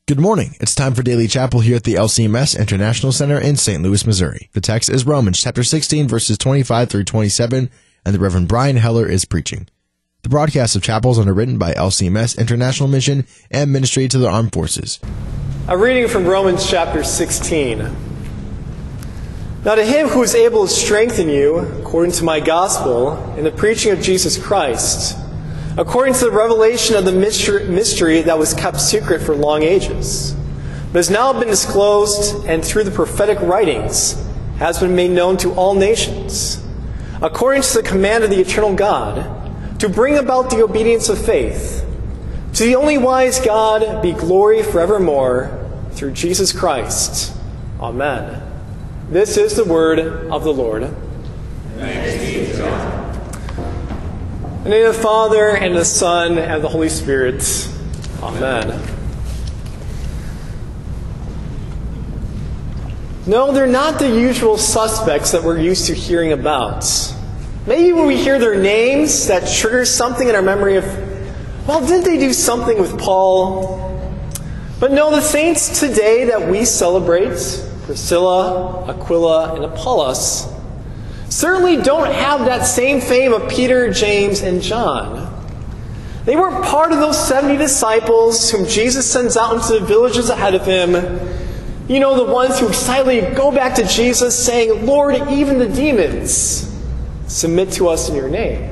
Good morning. It's time for Daily Chapel here at the LCMS International Center in St. Louis, Missouri. The text is Romans chapter 16, verses 25 through 27, and the Reverend Brian Heller is preaching. The broadcast of chapel is underwritten by LCMS International Mission and Ministry to the Armed Forces. A reading from Romans chapter 16. Now to him who is able to strengthen you, according to my gospel, in the preaching of Jesus Christ, according to the revelation of the mystery that was kept secret for long ages, but has now been disclosed, and through the prophetic writings has been made known to all nations, according to the command of the eternal God, to bring about the obedience of faith. To the only wise God be glory forevermore, through Jesus Christ. Amen. This is the word of the Lord. Thanks be to God. In the name of the Father, and the Son, and the Holy Spirit. Amen. No, they're not the usual suspects that we're used to hearing about. Maybe when we hear their names, that triggers something in our memory of, well, didn't they do something with Paul? But no, the saints today that we celebrate, Priscilla, Aquila, and Apollos, certainly don't have that same fame of Peter, James, and John. They weren't part of those 70 disciples whom Jesus sends out into the villages ahead of him. You know, the ones who excitedly go back to Jesus saying, Lord, even the demons submit to us in your name.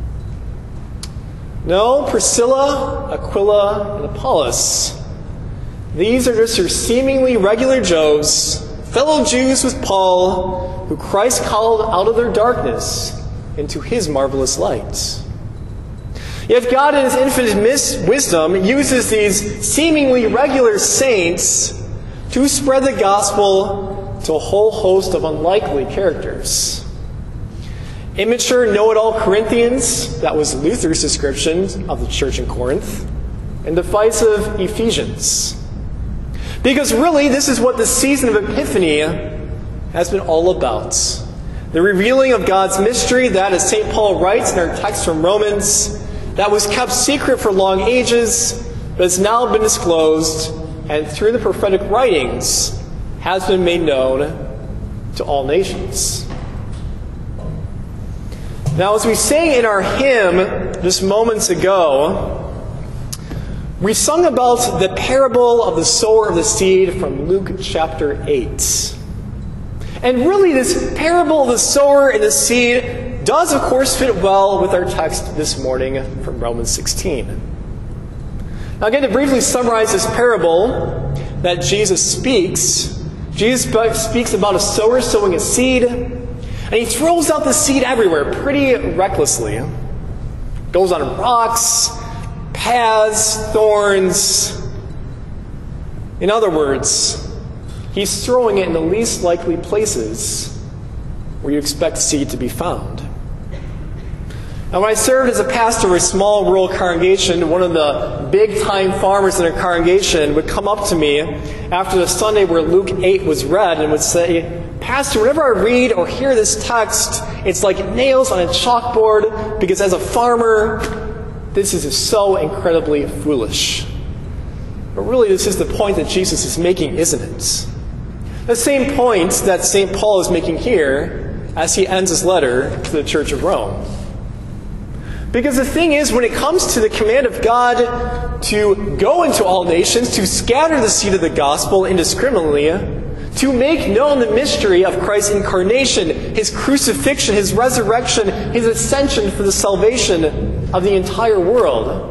No, Priscilla, Aquila, and Apollos, these are just your seemingly regular Joes, fellow Jews with Paul, who Christ called out of their darkness into his marvelous light. Yet God in his infinite wisdom uses these seemingly regular saints to spread the gospel to a whole host of unlikely characters. Immature know-it-all Corinthians, that was Luther's description of the church in Corinth, and divisive Ephesians. Because really, this is what the season of Epiphany has been all about. The revealing of God's mystery that, as St. Paul writes in our text from Romans, that was kept secret for long ages, but has now been disclosed, and through the prophetic writings has been made known to all nations. Now, as we sang in our hymn just moments ago, we sung about the parable of the sower of the seed from Luke chapter 8. And really, this parable of the sower and the seed does, of course, fit well with our text this morning from Romans 16. Now, again, to briefly summarize this parable that Jesus speaks about a sower sowing a seed, and he throws out the seed everywhere pretty recklessly. Goes on rocks, paths, thorns. In other words, he's throwing it in the least likely places where you expect seed to be found. Now, when I served as a pastor of a small rural congregation, one of the big-time farmers in our congregation would come up to me after the Sunday where Luke 8 was read and would say, Pastor, whenever I read or hear this text, it's like nails on a chalkboard because as a farmer, this is so incredibly foolish. But really, this is the point that Jesus is making, isn't it? The same point that St. Paul is making here as he ends his letter to the Church of Rome. Because the thing is, when it comes to the command of God to go into all nations, to scatter the seed of the gospel indiscriminately, to make known the mystery of Christ's incarnation, his crucifixion, his resurrection, his ascension for the salvation of the entire world,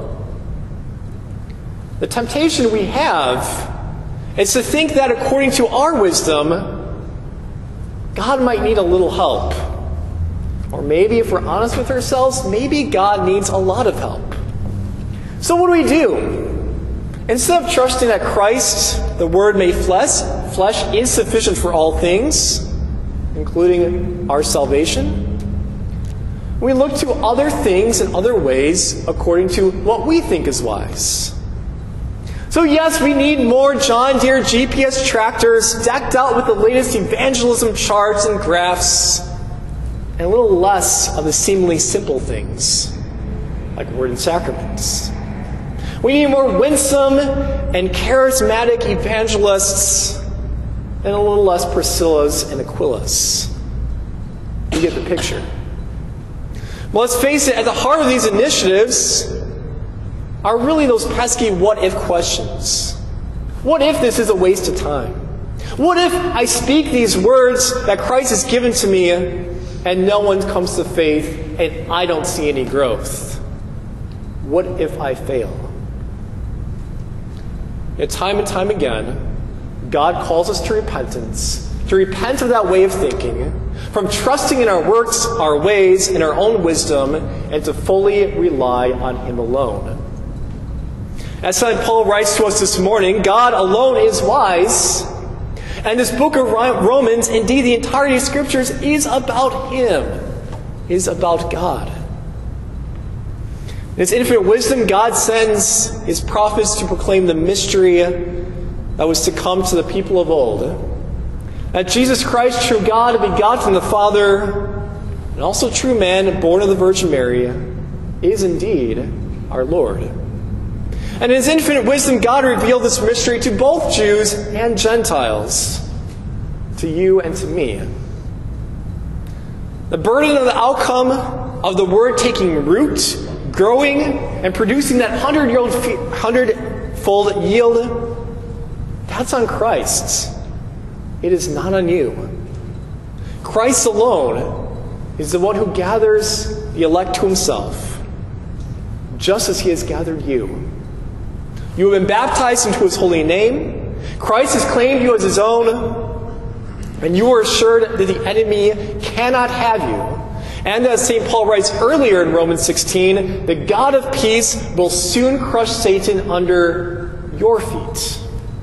the temptation we have is to think that according to our wisdom, God might need a little help. Or maybe, if we're honest with ourselves, maybe God needs a lot of help. So what do? Instead of trusting that Christ, the Word made flesh is sufficient for all things, including our salvation, we look to other things and other ways according to what we think is wise. So yes, we need more John Deere GPS tractors decked out with the latest evangelism charts and graphs, and a little less of the seemingly simple things, like word and sacraments. We need more winsome and charismatic evangelists and a little less Priscillas and Aquilas. You get the picture. Well, let's face it, at the heart of these initiatives are really those pesky what-if questions. What if this is a waste of time? What if I speak these words that Christ has given to me and no one comes to faith and I don't see any growth? What if I fail? And time and time again, God calls us to repentance, to repent of that way of thinking, from trusting in our works, our ways, and our own wisdom, and to fully rely on Him alone. As St. Paul writes to us this morning, God alone is wise, and this book of Romans, indeed the entirety of Scriptures, is about Him, is about God. In His infinite wisdom, God sends His prophets to proclaim the mystery that was to come to the people of old. That Jesus Christ, true God, begotten the Father, and also true man, born of the Virgin Mary, is indeed our Lord. And in His infinite wisdom, God revealed this mystery to both Jews and Gentiles, to you and to me. The burden of the outcome of the Word taking root, growing, and producing that hundredfold yield, that's on Christ. It is not on you. Christ alone is the one who gathers the elect to Himself, just as He has gathered you. You have been baptized into His holy name. Christ has claimed you as His own, and you are assured that the enemy cannot have you. And as St. Paul writes earlier in Romans 16, the God of peace will soon crush Satan under your feet.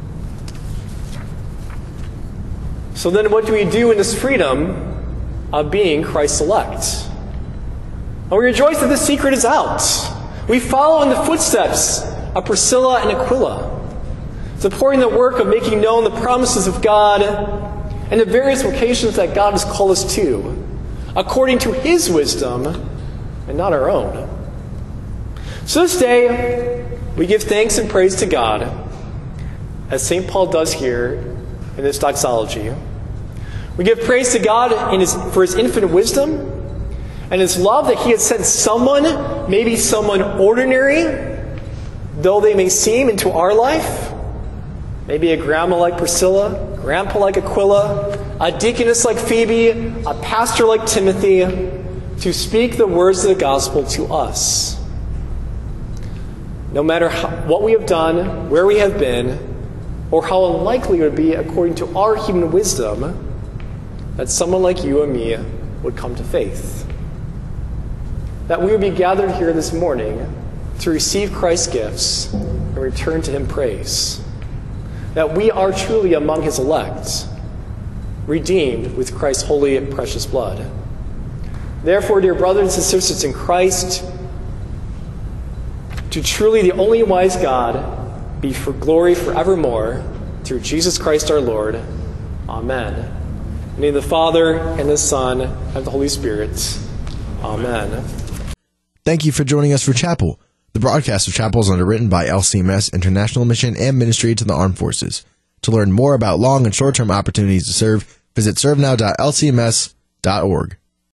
So then what do we do in this freedom of being Christ's elect? Well, we rejoice that the secret is out. We follow in the footsteps of Priscilla and Aquila, supporting the work of making known the promises of God and the various vocations that God has called us to, according to His wisdom and not our own. So this day, we give thanks and praise to God, as St. Paul does here in this doxology. We give praise to God for His infinite wisdom and His love that He has sent someone, maybe someone ordinary, though they may seem, into our life. Maybe a grandma like Priscilla, grandpa like Aquila, a deaconess like Phoebe, a pastor like Timothy, to speak the words of the gospel to us. No matter what we have done, where we have been, or how unlikely it would be according to our human wisdom that someone like you and me would come to faith. That we would be gathered here this morning to receive Christ's gifts and return to Him praise. That we are truly among His elect, redeemed with Christ's holy and precious blood. Therefore, dear brothers and sisters in Christ, to truly the only wise God be for glory forevermore, through Jesus Christ our Lord. Amen. In the name of the Father, and the Son, and the Holy Spirit. Amen. Thank you for joining us for Chapel. The broadcast of Chapel is underwritten by LCMS, International Mission, and Ministry to the Armed Forces. To learn more about long and short-term opportunities to serve, visit servenow.lcms.org.